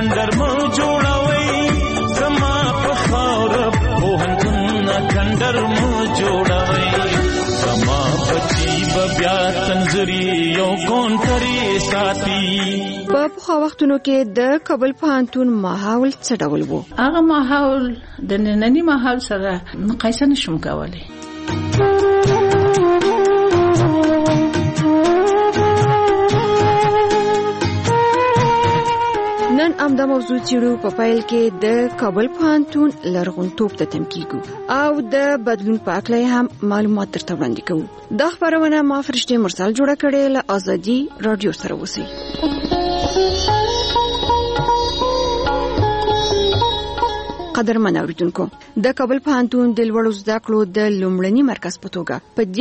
کنډر مو جوړوي زما په خاور پوهنتون کنډر مو جوړوي زما بچي بیا تنظري یو کونټري ساتي. په پخوا وختونو کې د کابل پوهنتون ماحول څه ډول وو؟ هغه ماحول د ننني ماحول سره مقایسه نشم کولای. نن امدا موضوع چیرو په فایل کې د کابل پوهنتون لرغونتوب ته تم کیږو او د بدلون په اړه هم معلومات درته وړاندې کوو. دا خبرونه ما فرشته مرسل جوړه کړې له ازادي رادیو سره وسی. قدرمن اوریدونکو، د کابل پوهنتون د لوړو زده کړو د لومړني مرکز په توګه په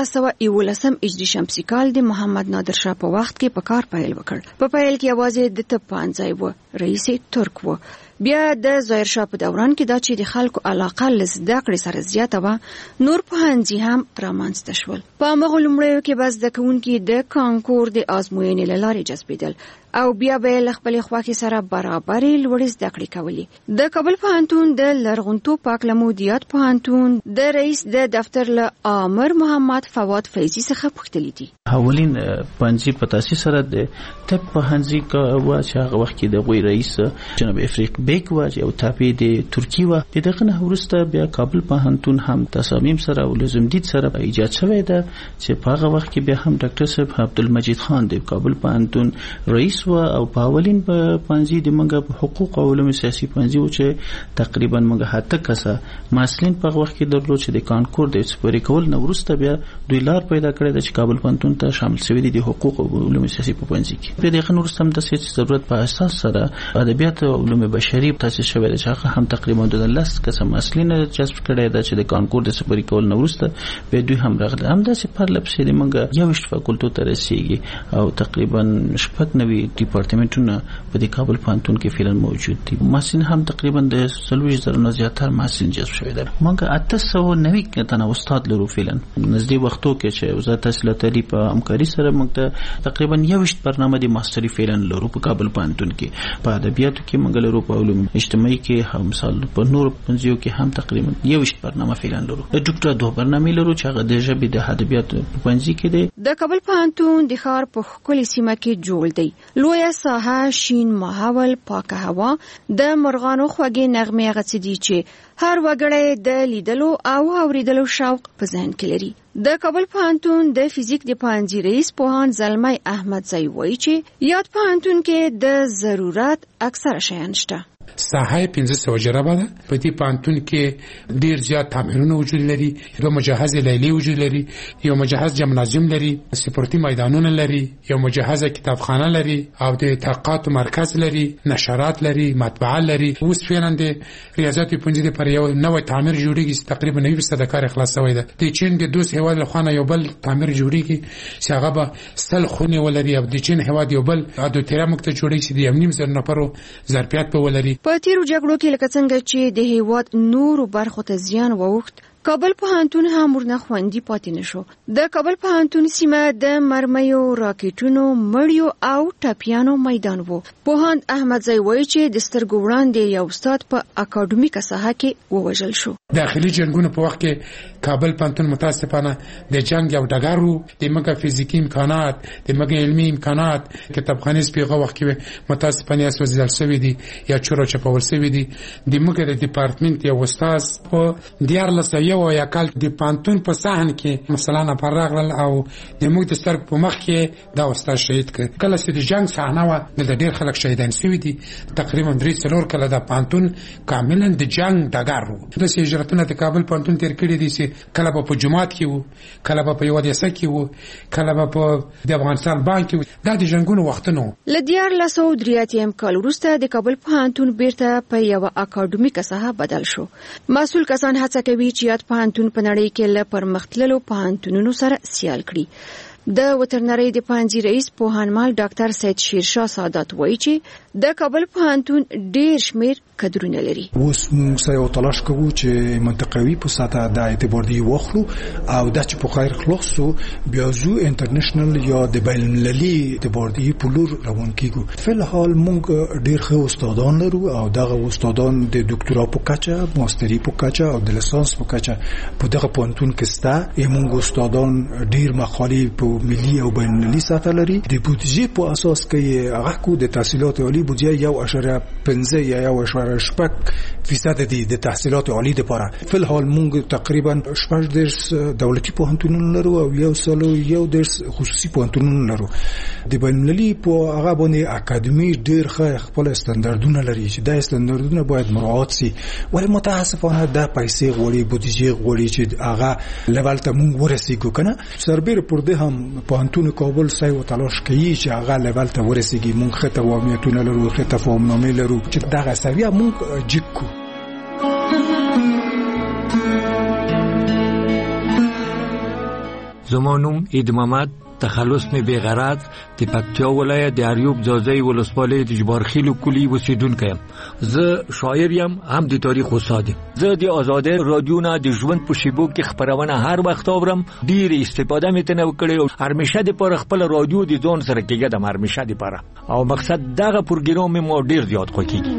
1911 هجري شمسي کال د محمد نادر شاه په وخت کې په کار پیل وکړ. په پیل کې یوازې د تپانځای و رئیس ترک و. بیا د ظاهر شاه په دوران کې دا چې د خلکو علاقه لزده کړې سره زیاته و، نور پوهنځي هم رامنځته شول. په هغه لومړیو کې بس د کوونکي د کانکور د ازموینې له لارې جذبېدل او بیا به له خپل خواخي سره برابرې لوړې زده کړې کولې. د کابل پوهنتون د لرغونتوب پاک لمودیات پوهنتون د رئیس د دفتر له عامر محمد فواد فیضی څخه پوښتنې دي. اولین پوهنځي په تاسیس سره د طب پوهنځي کا چې هغه وخت کې د غوي رئیس جناب افریق بیک و او تابع د ترکی و. دغه نه ورسته بیا کابل پوهنتون هم تصامیم سره او لزمدید سره ایجاد شوی ده چې په هغه وخت کې بیا هم ډاکټر صاحب عبدالمجید خان د کابل پوهنتون رئیس و او په اولین پوهنځي د منګه حقوق او علوم سیاسي پوهنځي و چې تقریبا منګه هاته کسه ماسلین په وخت کې درلود چې د کانکور د سپری کول نه ورسته بیا دوی لار پیدا کړې چې کابل پوهنتون ته شامل شوی دي د حقوق او علوم سیاسي په پوهنځي کې. په دغه نورستم د سیاسي ضرورت په اساس سره ادبیات او علوم بشري تاسیس شوی دی چې هغه هم تقریبا د لس کسه ماسلین جذب کړی دی چې د کانکور د سپری کول نه ورسته به دوی هم راغله. هم د سپار لپسې د منګه یو شت فاکولټو ته رسیږي او تقریبا شپږ نوي ډپارټمنټونه په د کابل پوهنتون کې فعلا موجود دي. ماسلین هم تقریبا د 30,000 نه زیاتره ماسلین جذب شوی دی. منګه 890 تنه استاد لرو فعلا نږدې وختو کې چې وزارت تحصیلات عالی په همکاري سره موږ تقریبا یو شت برنامه د ماستری فعلا لرو په کابل پوهنتون کې. په ادبیاتو کې موږ لرو، په علوم اجتماعي کې هم مثال په نور پنځیو کې هم تقریبا یو شت برنامه فعلا لرو. د ډاکټر دوه برنامه لرو چې هغه د ژبې د ادبیاتو په پنځي کې دی. د کابل پوهنتون د ښار په خپل سیمه کې جوړ دی. لویه ساحه، شین ماحول، پاکه هوا، د مرغانو خوږې نغمې غڅدي چې هر وګړی د لیدلو او اوریدلو شوق په ذهن کې لري. د کابل پوهنتون د فزیک د پوهنځي رئیس پوهاند زلمی احمد زئی وایي چې یاد پوهنتون کې د ضرورت اکثر شیان شته. ساحه 1500 جرابه ده. په دې پوهنتون کې ډیر زیات تعمیرونه وجود لري. یو مجهز لیلی وجود لري، یو مجهز جمنازیوم لري، سپورتي میدانونه لري، یو مجهز کتابخانه لري او د تحقیقات مرکز لري، نشرات لري، مطبعه لري. اوس فعلا د ریاضت پوهنځي لپاره یو نوې تعمیر جوړیږي، تقریبا 90% کار خلاص شوی ده. د چین د دوس هیواد له خوا یو بل تعمیر جوړیږي چې هغه به سل خونه ولري. او د چین هیواد یو بل د تیرا مکته جوړیږي چې د 1.5 نفرو ظرفیت په ولري. په تیرو جګړو کې لکه څنګه چې د هیواد نورو برخو ته زیان ووښت، کابل پوهنتون هم ورنه خوندي پاتې نشو. د کابل پوهنتون سیمه د مرمیو، راکټونو، مړیو او ټاپیانو میدان وو. پوهاند احمد زئی وایي چې د سترګو وړاندې یو استاد په اکاډمیکه ساحه کې ووژل شو. داخلي جنگونو په وخت کې کابل پوهنتون متاسفانه د جنگ یو ډګر وو. د مګه فزیکی امکانات، د مګه علمي امکانات، کتابخانې په وخت کې متاسفانه اسوځل شوی دي یا چورو چپول شوی دي. د مګه د ډپارټمنټ یو استاد په دیارلس یو یا کال د پوهنتون په صحن کې مثلا پرغل او د موږ د سترګ په مخ کې دا استاد شهید کړ. کله چې د جنگ صحنه و د ډیر خلک شهیدان شوی دي. تقریبا 3 کله د پوهنتون کاملا د جنگ ډګر وو. د هجرتونو د کابل پوهنتون تیر کړی دي چې کله په جماعت کې وو، کله په یو دیسه کې وو، کله په د افغانستان بانک کې وو. دا د جنگونو وختونو. لدیار لسو دریاتیم کال وروسته د کابل پوهنتون بیرته په یو اکاډمیکه ساحه بدل شو. مسؤل کسان هڅه کوي چې یاد پوهنتون په نړۍ کې له پرمختللو پوهنتونونو سره سیال کړي. د وترنری د پوهنځي رئیس پوهنمال ډاکټر سید شیرشاه سادات وایي چې د کابل پوهنتون ډیر شمیر کدرونه لري. اوس موږ سره تلاش کوو چې منطقوي په ساته د اعتبار دی واخلو او د چې په خیر خلاصو بیا زو انټرنیشنل یا د بین المللي اعتبار دی په لور روان کیږو. په الحال موږ ډیر ښه استادان لرو او دغه استادان د ډاکټرا په کچه، ماستری په کچه او د لیسانس په کچه په دغه پوهنتون کې ستا. موږ استادان ډیر مقالې په ملي او بین المللي ساته لري. د بودیجې په اساس کې هغه کو د تحصیلات عالی بودیجه 1.5 یا 1.6% دی د تحصیلات عالی لپاره. په الحال موږ تقریبا 18 دولتي پوهنتونونه لرو او 1 خصوصي پوهنتونونه لرو. د بین المللي په هغه باندې اکاډمي ډیر ښه خپل استانداردونه لري چې دا استانداردونه باید مراعات شي. ولې متاسفانه دا پیسې غوړي بودیجه غوړي چې هغه لیول ته موږ ورسېږو کنه. سربېره پر دې هم پوهنتون کابل سعی او تلاش کوي چې هغه لیول ته ورسېږي. موږ خطه وامیتونه لرو، خطه فهمنامې لرو چې دغه سویه موږ جګو. زمانوم عید محمد، تخلص می بیغرض د پکتیا ولایت د اریوب ځاځي ولسوالۍ د جبارخیل کلی اوسیدونکی یم. زه شاعر یم، هم د تاریخ استاد یم. زه د آزادۍ رادیو نه د ژوند په شیبو کې خبرونه هر وخت اورم. ډیر استفاده مې تنه وکړې او هرمشه د پر خپل رادیو د ځون سره کېږم هرمشه د پاره او مقصد دغه پروګرام مو ډیر زیات خوښیږي.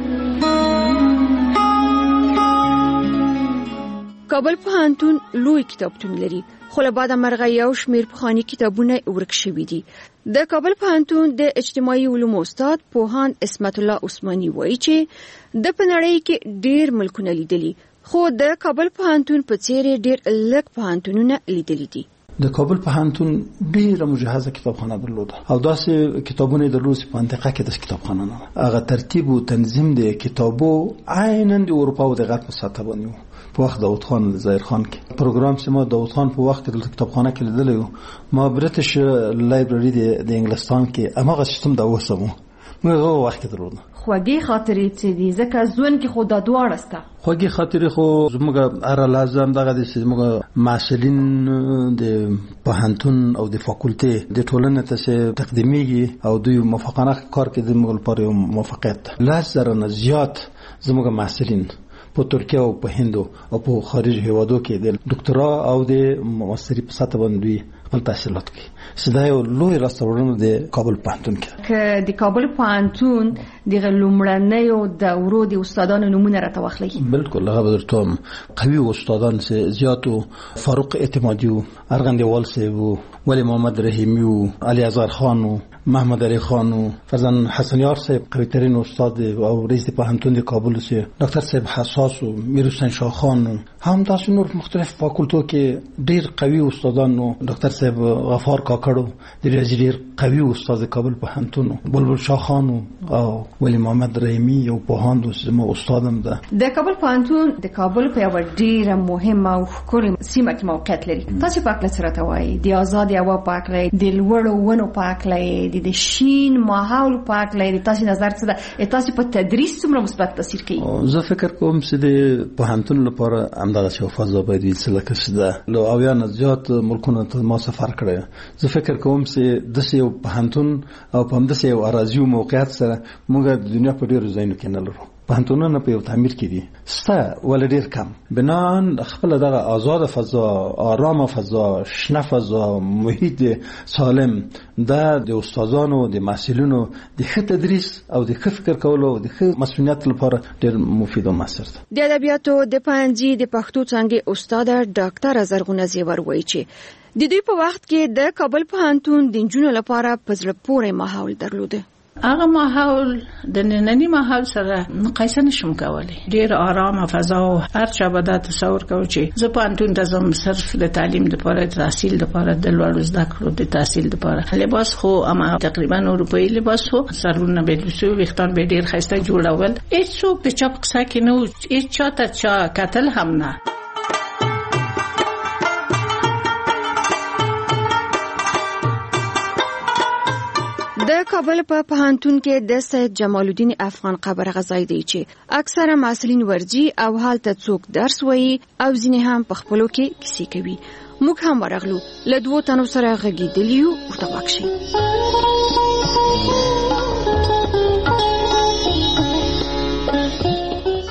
کابل پوهنتون لوی کتابتون لري، خو له بعد مرغه یو شمیر پخوانی کتابونه ورک شوي دي. د کابل پوهنتون د اجتماعي علومو استاد پوهاند اسمت الله عثماني وایي چې د پنړۍ کې ډیر ملکونه لیدلي، خو د کابل پوهنتون په څیر ډیر لږ پوهنتونونه لیدلي دي. د کابل پوهنتون ډیره مجهزه کتابخانه درلوده او داسې کتابونه درلود په منطقه کې د کتابخانه نه هغه ترتیب او تنظیم د کتابو عیناً د اروپا او د غرب په سطح باندې په وخت داود خان ظاهر خان کې پروګرام چې ما داود خان په وخت کې د کتابخانه کې لیدلی ما برټش لایبرری د انګلستان کې هغه سیستم دا وسمو موږ هغه وخت کې درلود. خوږی خاطرې چې دي ځکه ځون کې خود دواړه ستا خوږی خاطرې خو زموږ هر لازم دغه د زموږ مسؤلین د پوهنتون او د فاکولټي د ټولنې ته تقدیمي او دوی موافقانه کار کې د موږ لپاره موافقت لازم نه زیات زموږ مسؤلین په ترکیه او په هند او په خارج هیوادو کې د ډاکټرا او د ماستری په سطح باندې خپل تحصیلات کوي. سدا یو لوی راستورونه د کابل پوهنتون کې که د کابل پوهنتون د لومړنیو دورو د استادانو نمونه راته واخلي. بالکل هغه درته قوي استادان زیاتو فاروق اعتمادي او ارغندوال سیبو ولی محمد رحیمی او علی ازهر خان او محمد علی خان او فرزان حسن یار صاحب قوي ترين استاد او رئیس پوهنتون د کابل سي ډاکټر صاحب حساس او میر حسین شاه خان هم تاسو نور مختلف فاکولټو کې ډیر قوي استادان او ډاکټر صاحب غفار کاکړو د ډیر قوي استاد کابل پوهنتون بلبل شاه خان او ولی محمد رحیمی او پوهاند او استادم ده. د کابل پوهنتون د کابل په یو ډیره مهمه او ښکلې سیمه کې موقعیت لري. تاسو په اړه څه راته وایي؟ د آزاد هوا په اړه، د لوړو ونو په اړه، د شین ماحول په اړه تاسو نظر څه ده؟ تاسو په تدریس څومره مثبت تاثیر کوي؟ زه فکر کوم چې د پوهنتون لپاره همدغه څه فضا باید وي چې لکه څه لو او یا نه زیات ملکونه ته ما سفر کړی. زه فکر کوم چې د یو پوهنتون او په همدغه یو اراضي او موقعیت سره موږ د دنیا په ډیرو ځایونو کې نه لرو. پوهنتونونه په یو تعمیر کې دي ستا ول ډیر کم بنان خپل دغه آزاد فضا، آرام فضا، شنه فضا، محیط سالم د استادانو د مسؤلینو د ښه تدریس او د ښه فکر کولو او د ښه مسؤلیت لپاره ډیر مفید او موثر ده. د ادبیاتو د پنځي د پښتو څانګې استاد ډاکټر زرغونه زیور وایي چې د دوی په وخت کې د کابل پوهنتون د نجونو لپاره په زړه پورې ماحول درلوده. هغه ماحول د نننی ماحول سره مقایسه نشم کولای. ډیر آرام فضا او هر چا به دا تصور کوي چې زه پوهنتون ته ځم صرف د تعلیم لپاره، تحصیل لپاره، د لوړو زده کړو د تحصیل لپاره. لباس خو اما تقریبا اروپایي لباس خو سرونه به لوسو وختان به ډیر خسته جوړول. هیڅ په چا قصه کې نه، هیڅ چا ته چا قتل هم نه. د کابل په پوهنتون کې د سید جمال الدین افغان قبر غزای دی چې اکثره مسؤلین ورجی او حالت څوک درس وایي او ځینې هم په خپلو کې کیسې کوي. موږ هم ورغلو له دوه تنو سره غږیدلیو ورته واکشي.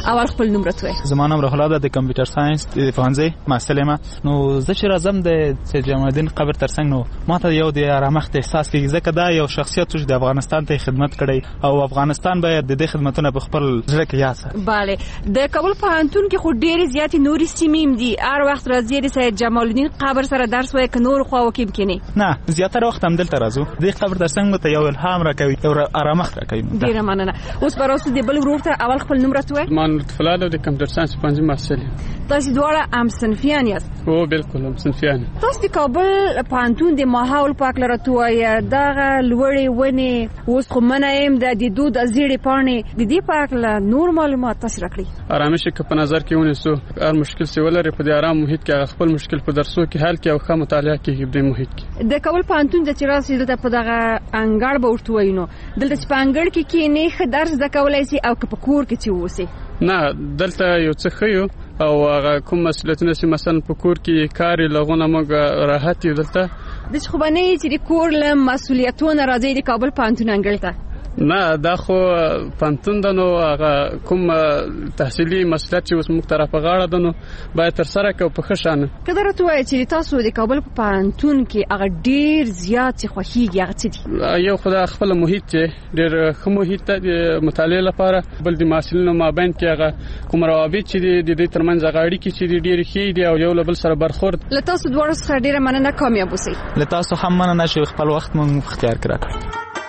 اول خپل نوم راته زما نوم روح الله ده، د کمپیوټر ساينس د پوهنځي محصل یم. نو زه چې راځم د سید جمال الدین قبر ترڅنګ نو ماته یو د آرامښت احساس کیږي، ځکه دا یو شخصیت چې د افغانستان ته خدمت کړی او افغانستان باید د دې خدمتونو په خپل ځړ کې یاد ساتي. bale د کابل پوهنتون کې خو ډېر زیات نوري سیمې دي، هر وخت راځي د سید جمال الدین قبر سره درس وایي ک نور خو وکیب کینی نه زیاتره وخت هم دلته راځو. د قبر ترڅنګ ته یو الهام راکوي، یو آرامښت راکوي. ډیره مننه. اوس براسو د بل ورور ته اول خپل نوم راته مان فلال د کمپیوټر ساينس پنځه محصل. تاسو دواړه هم صنفیان یاست؟ او بالکل هم صنفیان. تاسو د کابل پوهنتون د ماحول پاک لرته وایي دغه لوړې ونې اوس خو منایم د دود ازيړې پانې د دې پاک له نور معلومات تاسو راکړي. آرامش کې په نظر کې ونیسو هر مشکل سی ولري په دې آرام محیط کې خپل مشکل په درسو کې حل کې او ښه مطالعه کې په دې محیط کې. د کابل پوهنتون د چراسي دلته په دغه انګړ به ورته وینو دلته چې په انګړ کې نه ښه درس زکولای شي او په کور کې چې ووسی نه دلته یو څه خيو او هغه کوم مسؤلیتونه چې مثلا په کور کې کار لغونه موږ راحت یو دلته د خبرنې چې د کور له مسؤلیتونو راځي د کابل پوهنتون انګړ ته نه دا خو پانتون دنو هغه کوم تحصیلي مسؤلیت چې اوس موږ طرفه غاړه دنو باید تر سره کو په خشانه کله راته وایي چې تاسو د کابل په پانتون کې هغه ډیر زیات خوښیږي هغه څه دي. یو خدای خپل محیط چې ډیر ښه محیط د مطالعه لپاره بل د محصلینو مابین کې هغه کوم روابط چې د دې ترمنځ غاړي کې چې ډیر ښه دي او یو بل سره برخورد. له تاسو دوه څخه ډیره مننه کامیاب اوسئ. له تاسو هم مننه چې خپل وخت مونږ اختیار کړی.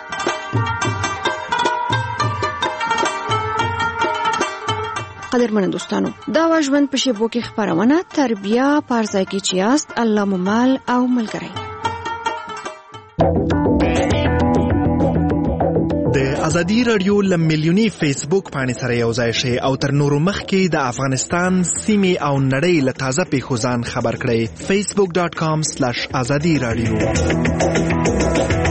قدرمن دوستانو دا واژوند په شیبو کې خبرونه تربیه پارځای کې چیاست الله ممال او ملګری. د ازادي رادیو لمیلیونی فیسبوک باندې سره یو ځای شي او تر نورو مخکې د افغانستان سیمې او نړۍ له تازه پیښو ځان خبر کړئ. facebook.com/azadi radio